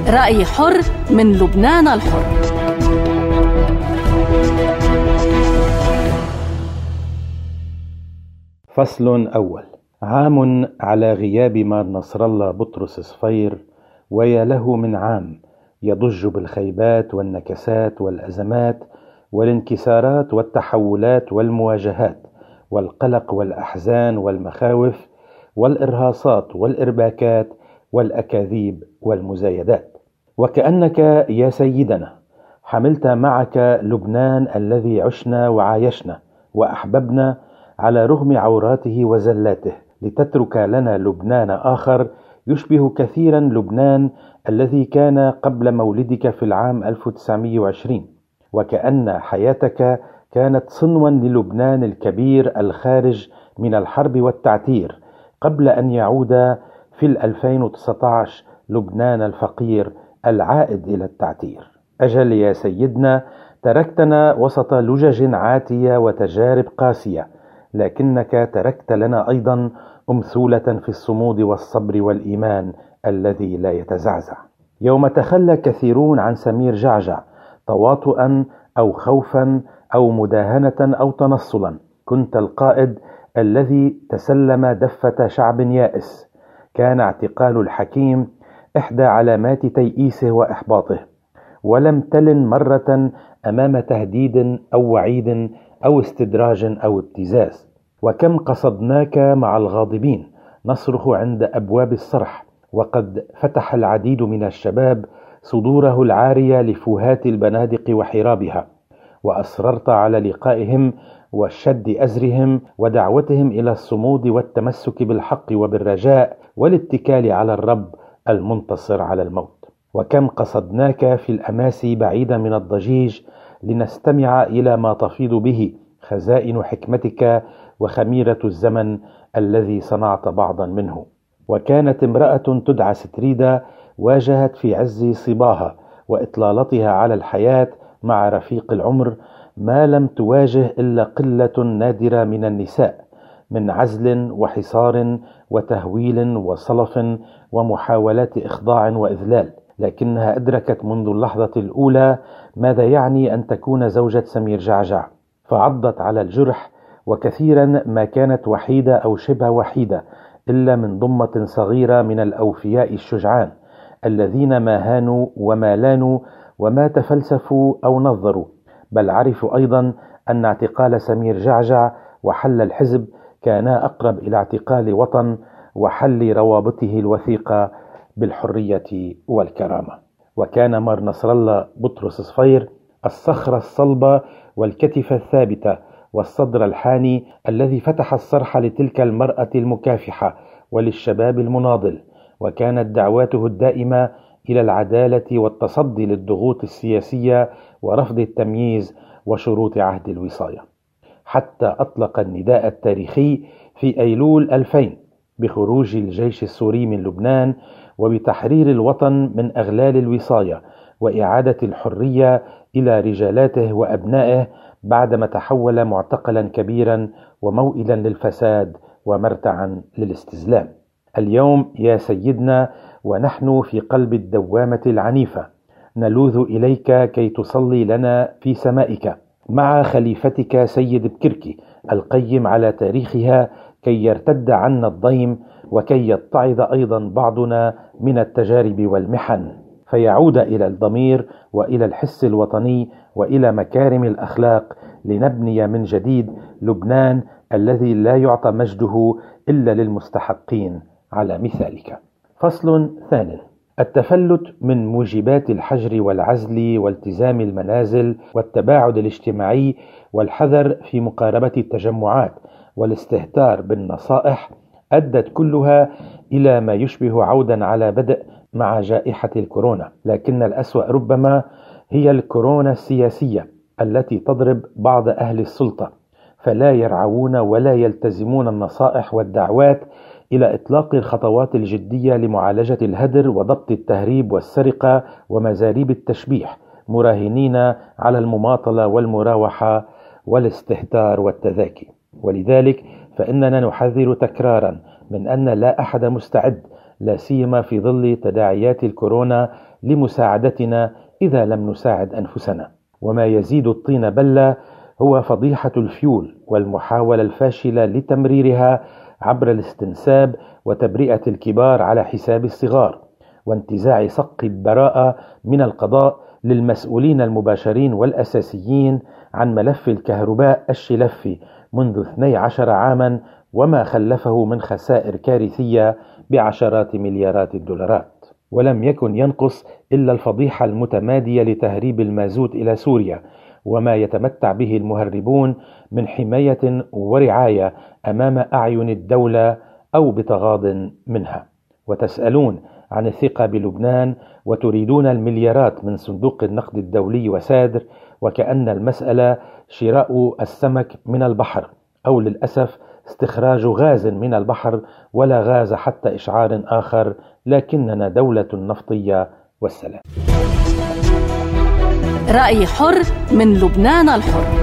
رأي حر من لبنان الحر. فصل أول. عام على غياب مار نصر الله بطرس صفير، ويا له من عام يضج بالخيبات والنكسات والأزمات والانكسارات والتحولات والمواجهات والقلق والأحزان والمخاوف والإرهاصات والإرباكات والأكاذيب والمزايدات. وكأنك يا سيدنا حملت معك لبنان الذي عشنا وعايشنا وأحببنا على رغم عوراته وزلاته، لتترك لنا لبنان آخر يشبه كثيرا لبنان الذي كان قبل مولدك في العام 1920. وكأن حياتك كانت صنوا للبنان الكبير الخارج من الحرب والتعتير، قبل أن يعود في 2019 لبنان الفقير العائد إلى التعتير. أجل يا سيدنا، تركتنا وسط لجج عاتية وتجارب قاسية، لكنك تركت لنا أيضا أمثولة في الصمود والصبر والإيمان الذي لا يتزعزع. يوم تخلى كثيرون عن سمير جعجع تواطؤا أو خوفا أو مداهنة أو تنصلا، كنت القائد الذي تسلم دفة شعب يائس. كان اعتقال الحكيم إحدى علامات تيئيسه وإحباطه، ولم تلن مرة أمام تهديد أو وعيد أو استدراج أو ابتزاز. وكم قصدناك مع الغاضبين نصرخ عند أبواب الصرح، وقد فتح العديد من الشباب صدوره العارية لفوهات البنادق وحرابها، وأصررت على لقائهم وشد أزرهم ودعوتهم إلى الصمود والتمسك بالحق وبالرجاء والاتكال على الرب المنتصر على الموت. وكم قصدناك في الأماسي بعيدا من الضجيج لنستمع إلى ما تفيض به خزائن حكمتك وخميرة الزمن الذي صنعت بعضا منه. وكانت امرأة تدعى ستريدا واجهت في عز صباها وإطلالتها على الحياة مع رفيق العمر ما لم تواجه إلا قلة نادرة من النساء، من عزل وحصار وتهويل وصلف ومحاولات إخضاع وإذلال، لكنها أدركت منذ اللحظة الأولى ماذا يعني أن تكون زوجة سمير جعجع، فعضت على الجرح. وكثيرا ما كانت وحيدة أو شبه وحيدة إلا من ضمة صغيرة من الأوفياء الشجعان الذين ما هانوا وما لانوا وما تفلسفوا أو نظروا، بل عرفوا أيضا أن اعتقال سمير جعجع وحل الحزب كانا أقرب إلى اعتقال وطن وحل روابطه الوثيقة بالحرية والكرامة. وكان مار نصر الله بطرس صفير الصخرة الصلبة والكتف الثابتة والصدر الحاني الذي فتح الصرح لتلك المرأة المكافحة وللشباب المناضل، وكانت دعواته الدائمة إلى العدالة والتصدي للضغوط السياسية ورفض التمييز وشروط عهد الوصاية، حتى أطلق النداء التاريخي في أيلول 2000 بخروج الجيش السوري من لبنان وبتحرير الوطن من أغلال الوصاية وإعادة الحرية إلى رجالاته وأبنائه، بعدما تحول معتقلا كبيرا وموئلا للفساد ومرتعا للاستزلام. اليوم يا سيدنا ونحن في قلب الدوامة العنيفة نلوذ إليك كي تصلي لنا في سمائك مع خليفتك سيد بكركي القيم على تاريخها، كي يرتد عنا الضيم وكي يتعظ أيضا بعضنا من التجارب والمحن، فيعود إلى الضمير وإلى الحس الوطني وإلى مكارم الأخلاق، لنبني من جديد لبنان الذي لا يعطى مجده إلا للمستحقين على مثالك. فصل ثانٍ. التفلت من موجبات الحجر والعزل والتزام المنازل والتباعد الاجتماعي والحذر في مقاربة التجمعات والاستهتار بالنصائح أدت كلها إلى ما يشبه عودا على بدء مع جائحة الكورونا، لكن الأسوأ ربما هي الكورونا السياسية التي تضرب بعض أهل السلطة، فلا يرعون ولا يلتزمون النصائح والدعوات إلى إطلاق الخطوات الجدية لمعالجة الهدر وضبط التهريب والسرقة ومزاريب التشبيح، مراهنين على المماطلة والمراوحة والاستهتار والتذاكي. ولذلك فإننا نحذر تكرارا من أن لا أحد مستعد لا سيما في ظل تداعيات الكورونا لمساعدتنا إذا لم نساعد أنفسنا. وما يزيد الطين بلة هو فضيحة الفيول والمحاولة الفاشلة لتمريرها عبر الاستنساب وتبرئة الكبار على حساب الصغار، وانتزاع صك البراءة من القضاء للمسؤولين المباشرين والأساسيين عن ملف الكهرباء الشلفي منذ 12 عاما وما خلفه من خسائر كارثية بعشرات مليارات الدولارات. ولم يكن ينقص إلا الفضيحة المتمادية لتهريب المازوت إلى سوريا وما يتمتع به المهربون من حماية ورعاية أمام أعين الدولة أو بتغاض منها. وتسألون عن الثقة بلبنان وتريدون المليارات من صندوق النقد الدولي وسادر، وكأن المسألة شراء السمك من البحر أو للأسف استخراج غاز من البحر ولا غاز حتى إشعار آخر، لكننا دولة نفطية والسلام. رأي حر من لبنان الحر.